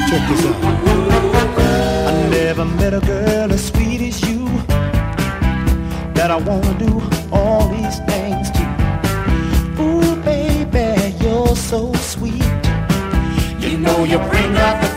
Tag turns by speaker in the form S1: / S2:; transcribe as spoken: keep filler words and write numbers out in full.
S1: Check this out. I never met a girl as sweet as you, that I wanna do all these things to. Ooh, baby, you're so sweet. You know you bring out the